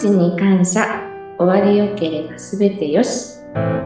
ちに感謝、終わりよければすべてよし。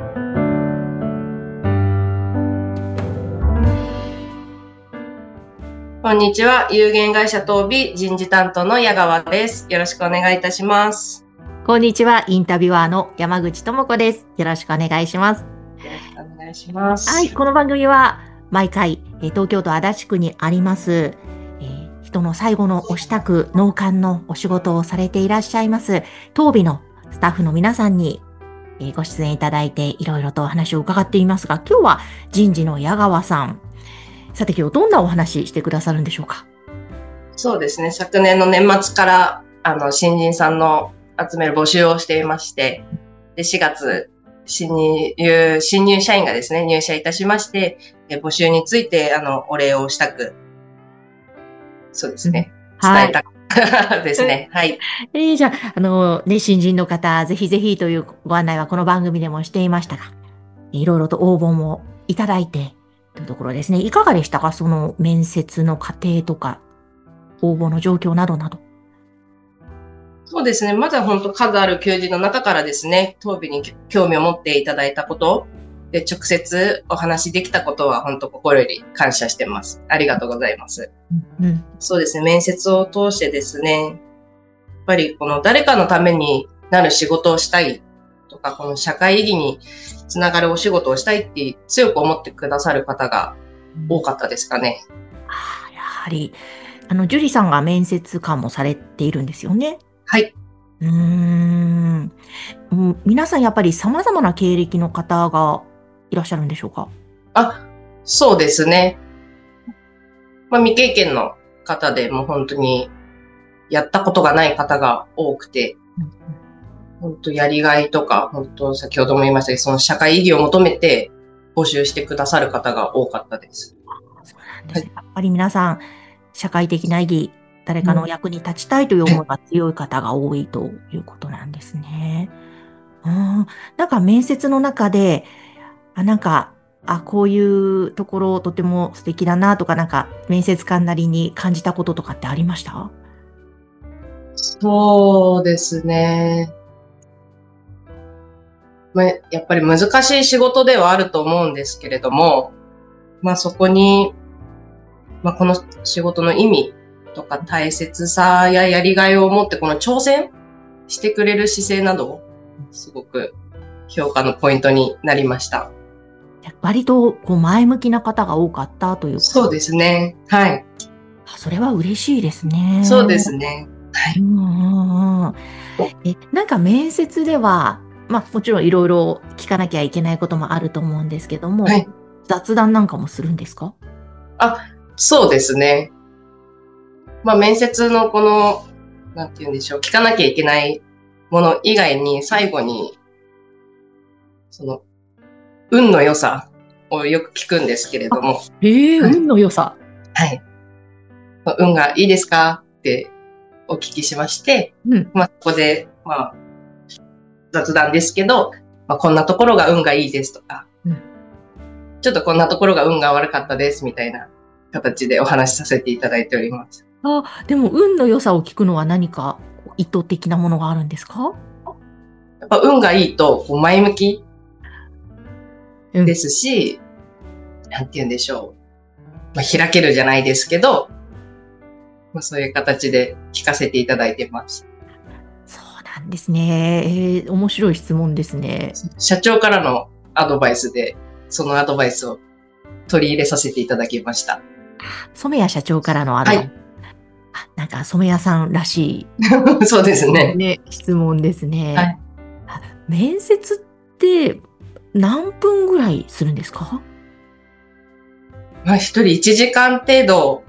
こんにちは。有限会社東美人事担当の矢川です。よろしくお願いいたします。 こんにちは。インタビュアーの山口智子です。よろしくお願いします。 よろしくお願いします。 はい。この番組は毎回、東京都足立区にあります、人の最後のお支度、納棺のお仕事をされていらっしゃいます、東美のスタッフの皆さんに、ご出演いただいていろいろとお話を伺っていますが、今日は人事の矢川さん。さて今日どんなお話してくださるんでしょうか？ そうですね。昨年の年末から新人さんの集める募集をしていまして、で4月新入社員がですね入社いたしまして、募集についてお礼をしたく、そうですね、伝えたですね。はい。 じゃあ新人の方ぜひぜひというご案内はこの番組でもしていましたが、いろいろと応募もいただいて。というところですね。いかがでしたか？その面接の過程とか、応募の状況などなど。 そうですね。まずは本当数ある求人の中からですね、東美に興味を持っていただいたことで、直接お話できたことは本当心より感謝してます。ありがとうございます。そうですね。面接を通してですね、やっぱりこの誰かのためになる仕事をしたいとか、この社会意義につながるお仕事をしたいって強く思ってくださる方が多かったですかね。 やはり、ジュリさんが面接官もされているんですよね。 はい。 皆さんやっぱり様々な経歴の方がいらっしゃるんでしょうか？ そうですね。未経験の方でも本当にやったことがない方が多くて、本当やりがいとか、本当先ほども言いましたけど、その社会意義を求めて募集してくださる方が多かったです。 そうなんですね。やっぱり皆さん、社会的な意義、誰かの役に立ちたいという思いが強い方が多いということなんですね。なんか面接の中で、こういうところとても素敵だなとか、なんか面接官なりに感じたこととかってありました？ そうですね。やっぱり難しい仕事ではあると思うんですけれども、そこに、この仕事の意味とか大切さややりがいを持ってこの挑戦してくれる姿勢など、すごく評価のポイントになりました。 割と前向きな方が多かったという。 そうですね。はい。 それは嬉しいですね。 そうですね。はい。 なんか面接では、もちろんいろいろ聞かなきゃいけないこともあると思うんですけども、はい、雑談なんかもするんですか？ そうですね。面接のこの、なんて言うんでしょう、聞かなきゃいけないもの以外に最後に、その、運の良さをよく聞くんですけれども。 運の良さ。 はい。運がいいですかってお聞きしまして、ここで、雑談ですけど、こんなところが運がいいですとか、ちょっとこんなところが運が悪かったですみたいな形でお話しさせていただいております。 でも運の良さを聞くのは何か意図的なものがあるんですか？ やっぱ運がいいと前向きですし、なんて言うんでしょう。開けるじゃないですけど、そういう形で聞かせていただいてます。 そうなんですね。面白い質問ですね。 社長からのアドバイスで、そのアドバイスを取り入れさせていただきました。 染谷社長からのアドバイス。なんか染谷さんらしい。そうですね。 質問ですね。面接って何分ぐらいするんですか？ 一人1時間程度。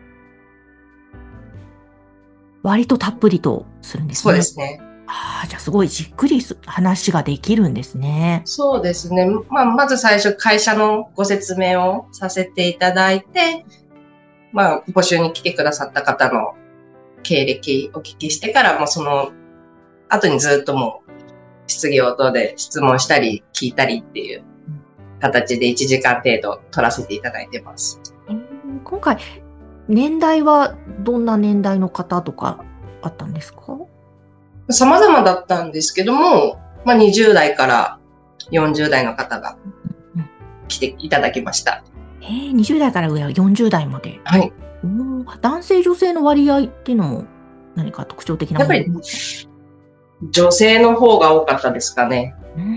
割とたっぷりとするんですね。 そうですね。 じゃあすごいじっくり話ができるんですね。 そうですね。まず最初会社のご説明をさせていただいて、募集に来てくださった方の経歴お聞きしてから、もうその後にずっともう質疑応答で質問したり聞いたりっていう形で1時間程度取らせていただいてます。 今回、年代はどんな年代の方とかあったんですか？ 様々だったんですけども、20代から40代の方が来ていただきました。 20代から上は40代まで。 はい。 男性女性の割合っていうのも何か特徴的なもの？ やっぱり女性の方が多かったですかね。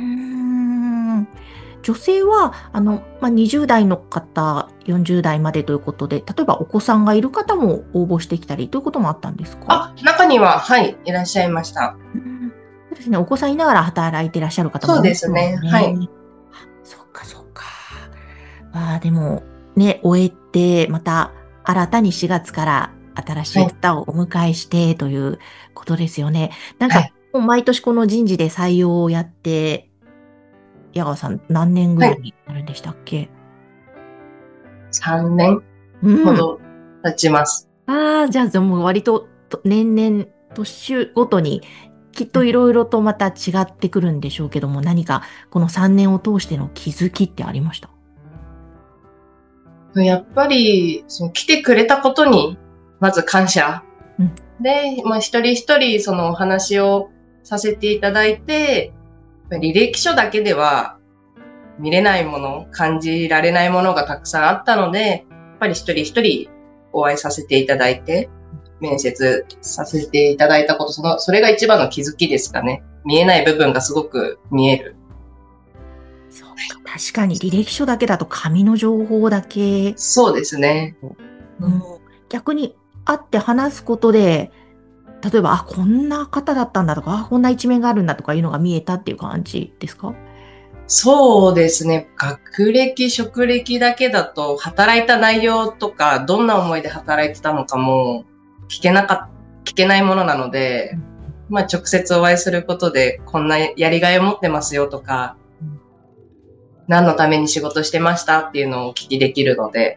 女性は20代の方、40代までということで、例えばお子さんがいる方も応募してきたりということもあったんですか？ 中には、はい、いらっしゃいました。 そうですね、お子さんいながら働いていらっしゃる方もそうですね、はい。 そっかそっか。でもね、終えて、また新たに4月から新しい方をお迎えしてということですよね。なんか、毎年この人事で採用をやって、矢川さん何年ぐらいになるんでしたっけ ？3年ほど経ちます。 じゃあもう割と年々年ごとにきっといろいろとまた違ってくるんでしょうけども、何かこの3年を通しての気づきってありました？ やっぱり、来てくれたことに、まず感謝。で、一人一人そのお話をさせていただいて、履歴書だけでは見れないもの、感じられないものがたくさんあったので、やっぱり一人一人お会いさせていただいて、面接させていただいたこと、それが一番の気づきですかね。見えない部分がすごく見える。 そうか、確かに履歴書だけだと紙の情報だけ。 そうですね。 逆に会って話すことで、例えば、こんな方だったんだとか、こんな一面があるんだとかいうのが見えたっていう感じですか？ そうですね。学歴、職歴だけだと、働いた内容とか、どんな思いで働いてたのかも聞けないものなので、直接お会いすることで、こんなやりがいを持ってますよとか、何のために仕事してましたっていうのをお聞きできるので。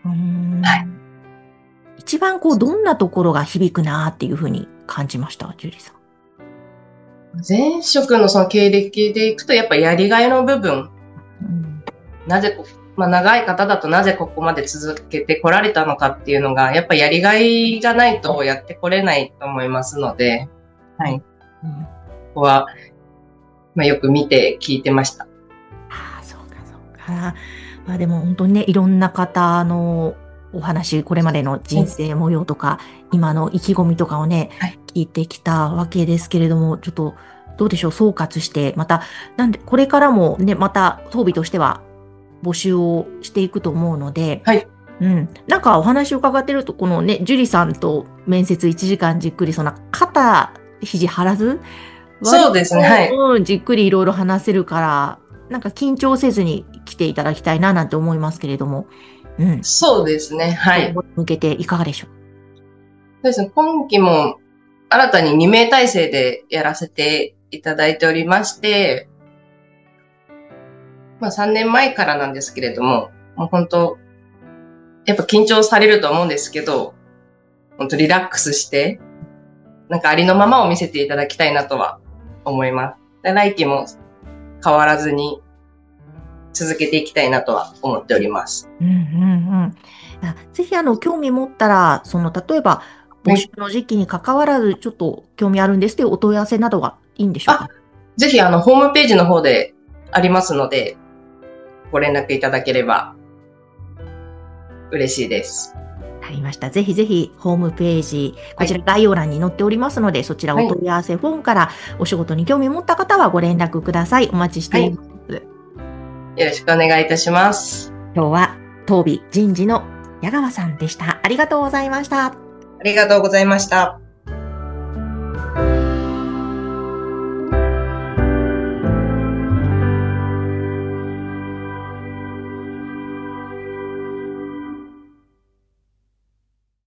一番どんなところが響くなっていうふうに感じました、ジュリさん？ 前職のその経歴でいくと、やっぱやりがいの部分。なぜ、長い方だとなぜここまで続けてこられたのかっていうのが、やっぱやりがいがないとやってこれないと思いますので、はい。ここは、よく見て聞いてました。 そうか。でも本当にね、いろんな方のお話、これまでの人生模様とか、今の意気込みとかをね、聞いてきたわけですけれども、ちょっと、どうでしょう、総括して、また、これからもね、また、当備としては募集をしていくと思うので、なんかお話を伺ってると、このね、ジュリさんと面接1時間じっくり、そんな肩、肘張らず、 そうですね、 じっくりいろいろ話せるから、なんか緊張せずに来ていただきたいななんて思いますけれども。 そうですね、はい。 向けていかがでしょう？ そうですね、今期も新たに2名体制でやらせていただいておりまして、3年前からなんですけれども、もう本当、やっぱ緊張されると思うんですけど、本当リラックスして、なんかありのままを見せていただきたいなとは思います。来期も変わらずに続けていきたいなとは思っております。 ぜひ興味持ったら、例えば募集の時期に関わらず、ちょっと興味あるんですというお問い合わせなどはいいんでしょうか？ ぜひホームページの方でありますので、ご連絡いただければ嬉しいです。 ありました。ぜひぜひホームページ、こちら概要欄に載っておりますので、そちらお問い合わせフォームからお仕事に興味を持った方はご連絡ください。お待ちしています。 よろしくお願いいたします。 今日は当備人事の矢川さんでした。ありがとうございました。 ありがとうございました。